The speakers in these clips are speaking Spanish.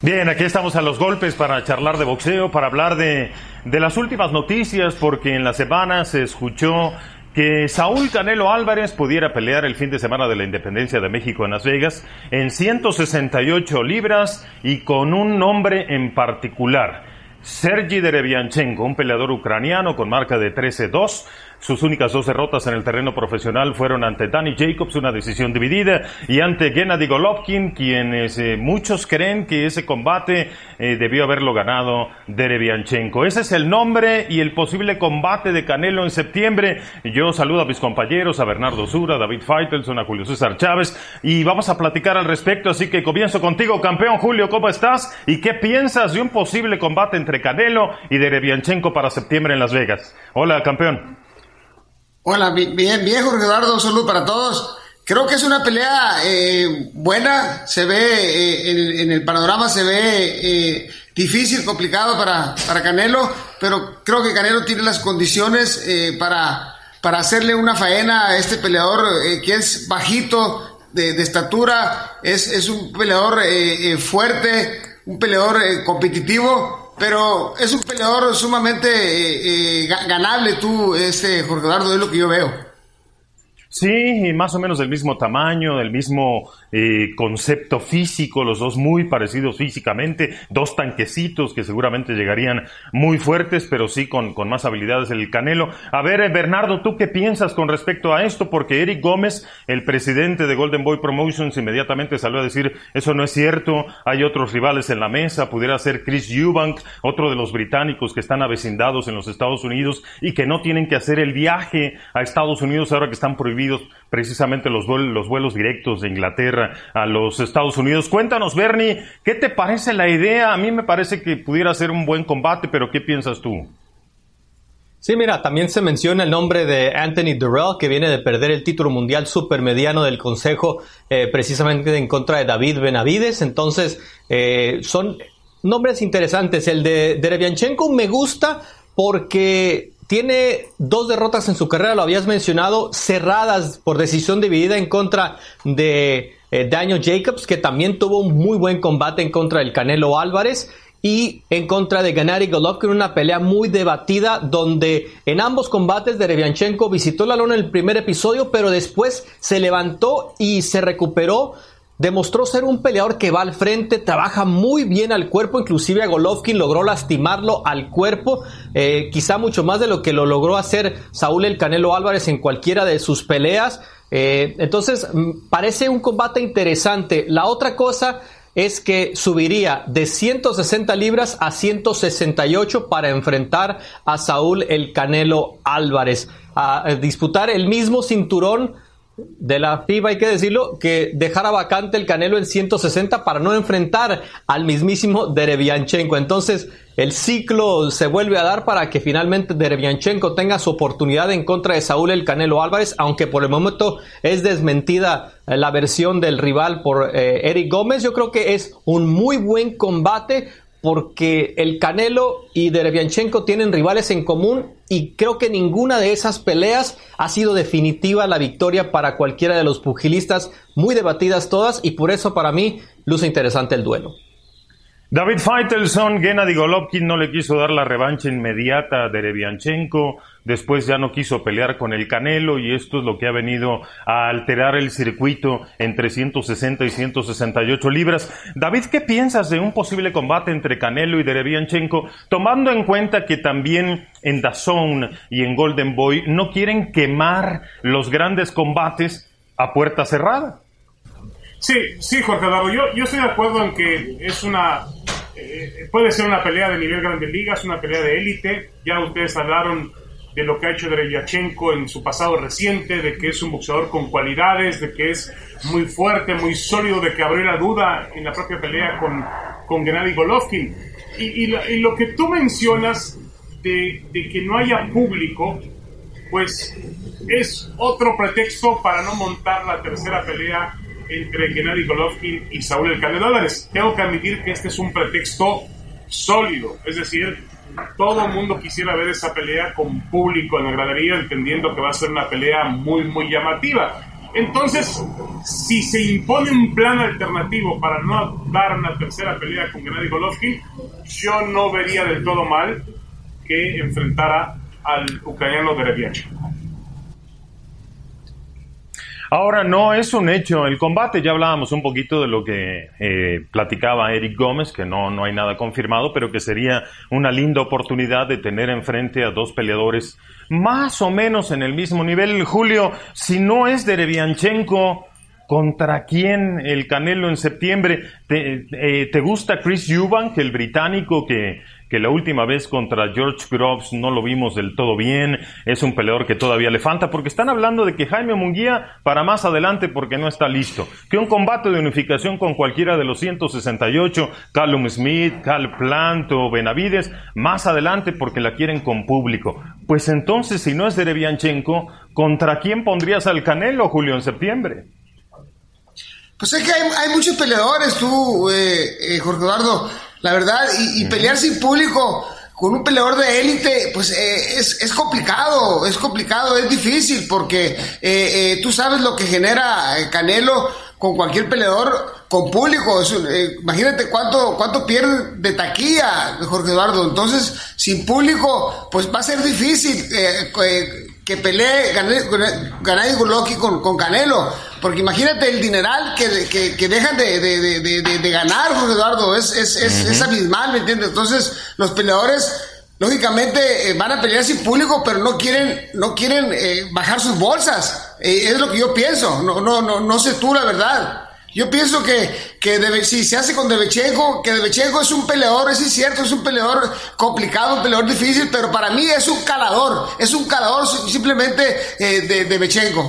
Bien, aquí estamos a los golpes para charlar de boxeo, para hablar de las últimas noticias, porque en la semana se escuchó que Saúl Canelo Álvarez pudiera pelear el fin de semana de la independencia de México en Las Vegas en 168 libras y con un nombre en particular, Sergey Derevianchenko, un peleador ucraniano con marca de 13-2. Sus únicas 2 derrotas en el terreno profesional fueron ante Danny Jacobs, una decisión dividida, y ante Gennady Golovkin, quienes muchos creen que ese combate debió haberlo ganado Derevianchenko. Ese es el nombre y el posible combate de Canelo en septiembre. Yo saludo a mis compañeros, a Bernardo Zura, a David Faitelson, a Julio César Chávez, y vamos a platicar al respecto, así que comienzo contigo, campeón. Julio, ¿cómo estás? ¿Y qué piensas de un posible combate entre Canelo y Derevianchenko para septiembre en Las Vegas? Hola, campeón. Hola, bien, Jorge Eduardo, un saludo para todos. Creo que es una pelea buena, se ve, en el panorama se ve difícil, complicado para Canelo, pero creo que Canelo tiene las condiciones para hacerle una faena a este peleador que es bajito de estatura, es un peleador fuerte, un peleador competitivo. Pero es un peleador sumamente ganable, Jorge Eduardo, es lo que yo veo. Sí, más o menos del mismo tamaño, del mismo concepto físico, los dos muy parecidos físicamente, 2 tanquecitos que seguramente llegarían muy fuertes, pero sí con más habilidades el Canelo. A ver, Bernardo, ¿tú qué piensas con respecto a esto? Porque Eric Gómez, el presidente de Golden Boy Promotions, inmediatamente salió a decir, eso no es cierto, hay otros rivales en la mesa, pudiera ser Chris Eubank, otro de los británicos que están avecindados en los Estados Unidos y que no tienen que hacer el viaje a Estados Unidos ahora que están prohibidos precisamente los vuelos directos de Inglaterra a los Estados Unidos. Cuéntanos, Bernie, ¿qué te parece la idea? A mí me parece que pudiera ser un buen combate, pero ¿qué piensas tú? Sí, mira, también se menciona el nombre de Anthony Durrell, que viene de perder el título mundial supermediano del Consejo, precisamente en contra de David Benavides. Entonces, son nombres interesantes. El de Derevianchenko me gusta porque tiene 2 derrotas en su carrera, lo habías mencionado, cerradas por decisión dividida en contra de Daniel Jacobs, que también tuvo un muy buen combate en contra del Canelo Álvarez, y en contra de Gennady Golovkin, una pelea muy debatida donde en ambos combates Derevianchenko visitó la lona en el primer episodio, pero después se levantó y se recuperó. Demostró ser un peleador que va al frente, trabaja muy bien al cuerpo, inclusive a Golovkin logró lastimarlo al cuerpo, quizá mucho más de lo que lo logró hacer Saúl el Canelo Álvarez en cualquiera de sus peleas. Entonces, parece un combate interesante. La otra cosa es que subiría de 160 libras a 168 para enfrentar a Saúl el Canelo Álvarez, a disputar el mismo cinturón de la FIBA, hay que decirlo, que dejara vacante el Canelo en 160 para no enfrentar al mismísimo Derevianchenko. Entonces el ciclo se vuelve a dar para que finalmente Derevianchenko tenga su oportunidad en contra de Saúl el Canelo Álvarez, aunque por el momento es desmentida la versión del rival por Eric Gómez. Yo creo que es un muy buen combate porque el Canelo y Derevianchenko tienen rivales en común y creo que ninguna de esas peleas ha sido definitiva la victoria para cualquiera de los pugilistas, muy debatidas todas, y por eso para mí luce interesante el duelo. David Faitelson, Gennady Golovkin no le quiso dar la revancha inmediata a Derevianchenko, después ya no quiso pelear con el Canelo y esto es lo que ha venido a alterar el circuito entre 160 y 168 libras. David, ¿qué piensas de un posible combate entre Canelo y Derevianchenko, tomando en cuenta que también en DAZN y en Golden Boy no quieren quemar los grandes combates a puerta cerrada? Sí, Jorge Eduardo, yo estoy de acuerdo en que es puede ser una pelea de nivel Grandes Ligas, una pelea de élite. Ya ustedes hablaron de lo que ha hecho Derevianchenko en su pasado reciente, de que es un boxeador con cualidades, de que es muy fuerte, muy sólido, de que abrió la duda en la propia pelea con Gennady Golovkin. Y lo que tú mencionas de que no haya público, pues es otro pretexto para no montar la tercera pelea entre Gennady Golovkin y Saúl el Canelo Álvarez. Tengo que admitir que este es un pretexto sólido, es decir, todo el mundo quisiera ver esa pelea con público en la gradería, entendiendo que va a ser una pelea muy, muy llamativa. Entonces, si se impone un plan alternativo para no dar una tercera pelea con Gennady Golovkin, yo no vería del todo mal que enfrentara al ucraniano Derevyanchenko. Ahora, no es un hecho el combate, ya hablábamos un poquito de lo que platicaba Eric Gómez, que no hay nada confirmado, pero que sería una linda oportunidad de tener enfrente a dos peleadores más o menos en el mismo nivel. Julio, si no es Derevyanchenko, ¿contra quién el Canelo en septiembre? ¿Te gusta Chris Eubank, el británico que la última vez contra George Groves no lo vimos del todo bien? Es un peleador que todavía le falta, porque están hablando de que Jaime Munguía para más adelante porque no está listo, que un combate de unificación con cualquiera de los 168, Callum Smith, Cal Plant o Benavides, más adelante porque la quieren con público. Pues entonces, si no es Derevyanchenko, ¿contra quién pondrías al Canelo, Julio, en septiembre? Pues es que hay muchos peleadores, tú, Jorge Eduardo, la verdad, y pelear sin público con un peleador de élite, pues es complicado, es difícil, porque tú sabes lo que genera Canelo con cualquier peleador con público. Imagínate cuánto pierde de taquilla, Jorge Eduardo. Entonces, sin público, pues va a ser difícil que pelee Gennady Golovkin con Canelo, porque imagínate el dineral que dejan de ganar, Jorge Eduardo, es abismal, ¿me entiendes? Entonces los peleadores lógicamente van a pelear sin público, pero no quieren bajar sus bolsas, es lo que yo pienso. No sé tú, la verdad. Yo pienso que si se hace con Derevyanchenko, que Derevyanchenko es un peleador, es cierto, es un peleador complicado, un peleador difícil, pero para mí es un calador simplemente de Derevyanchenko.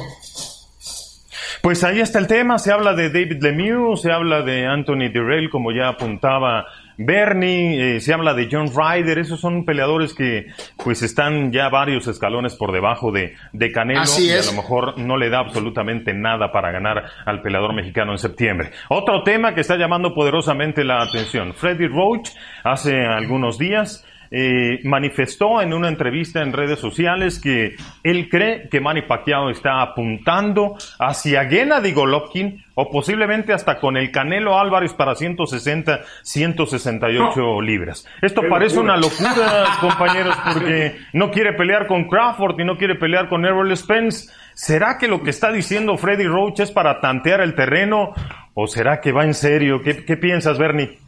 Pues ahí está el tema, se habla de David Lemieux, se habla de Anthony Dirrell, como ya apuntaba Bernie, se habla de John Ryder. Esos son peleadores que pues están ya varios escalones por debajo de Canelo. Así es. Y a lo mejor no le da absolutamente nada para ganar al peleador mexicano en septiembre. Otro tema que está llamando poderosamente la atención: Freddie Roach hace algunos días manifestó en una entrevista en redes sociales que él cree que Manny Pacquiao está apuntando hacia Gennady Golovkin o posiblemente hasta con el Canelo Álvarez para 160, 168 libras. Esto parece una locura, compañeros, porque no quiere pelear con Crawford y no quiere pelear con Errol Spence. ¿Será que lo que está diciendo Freddie Roach es para tantear el terreno o será que va en serio? ¿Qué piensas, Bernie?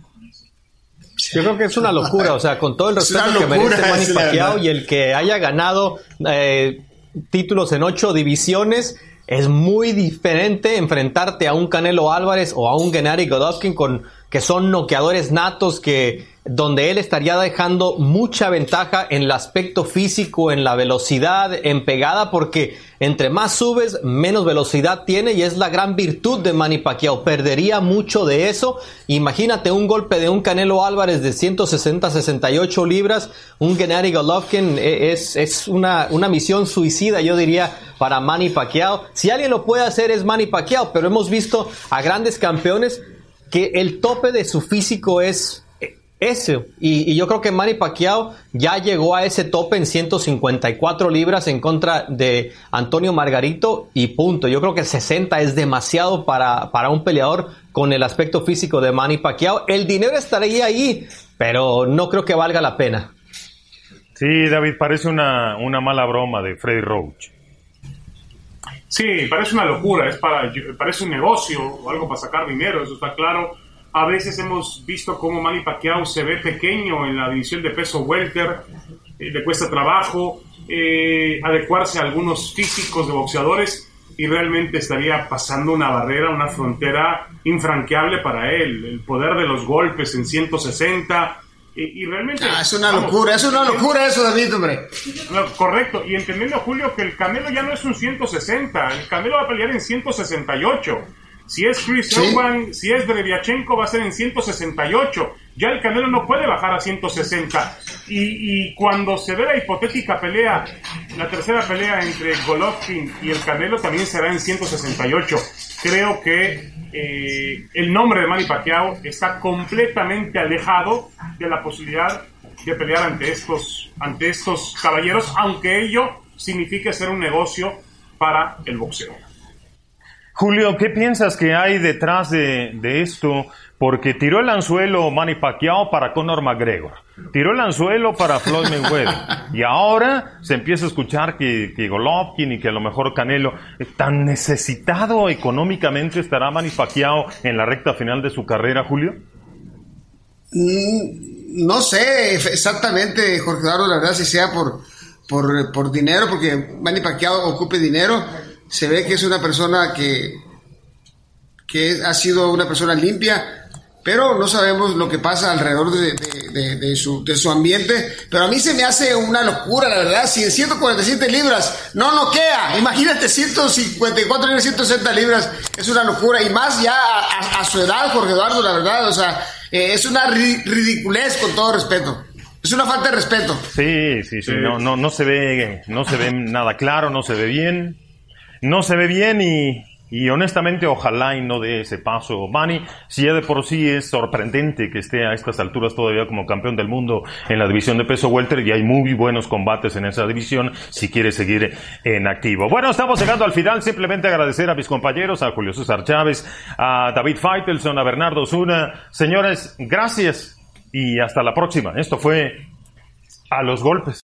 Yo creo que es una locura, o sea, con todo el respeto que merece Manny Pacquiao y el que haya ganado títulos en 8 divisiones, es muy diferente enfrentarte a un Canelo Álvarez o a un Gennady Golovkin que son noqueadores natos, donde él estaría dejando mucha ventaja en el aspecto físico, en la velocidad, en pegada, porque entre más subes, menos velocidad tiene, y es la gran virtud de Manny Pacquiao. Perdería mucho de eso. Imagínate un golpe de un Canelo Álvarez de 160-68 libras, un Gennady Golovkin, es una misión suicida, yo diría, para Manny Pacquiao. Si alguien lo puede hacer es Manny Pacquiao, pero hemos visto a grandes campeones que el tope de su físico es ese, y yo creo que Manny Pacquiao ya llegó a ese tope en 154 libras en contra de Antonio Margarito y punto. Yo creo que 60 es demasiado para un peleador con el aspecto físico de Manny Pacquiao. El dinero estaría ahí, pero no creo que valga la pena. Sí, David, parece una mala broma de Freddie Roach. Sí, parece una locura, parece un negocio o algo para sacar dinero, eso está claro. A veces hemos visto cómo Manny Pacquiao se ve pequeño en la división de peso welter, le cuesta trabajo adecuarse a algunos físicos de boxeadores y realmente estaría pasando una barrera, una frontera infranqueable para él. El poder de los golpes en 160 y realmente... es una locura eso, David, hombre. No, correcto, y entendiendo, Julio, que el Canelo ya no es un 160, el Canelo va a pelear en 168. Si es Chris Eubank, si es Derevyanchenko, va a ser en 168. Ya el Canelo no puede bajar a 160. Y cuando se dé la hipotética pelea, la tercera pelea entre Golovkin y el Canelo, también será en 168. Creo que el nombre de Manny Pacquiao está completamente alejado de la posibilidad de pelear ante estos caballeros, aunque ello signifique ser un negocio para el boxeo. Julio, ¿qué piensas que hay detrás de esto? Porque tiró el anzuelo Manny Pacquiao para Conor McGregor, tiró el anzuelo para Floyd Mayweather, y ahora se empieza a escuchar que Golovkin y que a lo mejor Canelo. ¿Tan necesitado económicamente estará Manny Pacquiao en la recta final de su carrera, Julio? No sé exactamente, Jorge Eduardo, la verdad, si sea por dinero, porque Manny Pacquiao ocupe dinero. Se ve que es una persona que ha sido una persona limpia, pero no sabemos lo que pasa alrededor de su ambiente. Pero a mí se me hace una locura, la verdad. Si en 147 libras no noquea, imagínate 154 libras, 160 libras, es una locura. Y más ya a su edad, Jorge Eduardo, la verdad. O sea, es una ridiculez, con todo respeto. Es una falta de respeto. Sí. No se ve nada claro, no se ve bien. No se ve bien y honestamente ojalá y no dé ese paso Manny, si ya de por sí es sorprendente que esté a estas alturas todavía como campeón del mundo en la división de peso welter, y hay muy buenos combates en esa división si quiere seguir en activo. Bueno, estamos llegando al final. Simplemente agradecer a mis compañeros, a Julio César Chávez, a David Faitelson, a Bernardo Osuna. Señores, gracias y hasta la próxima. Esto fue A los Golpes.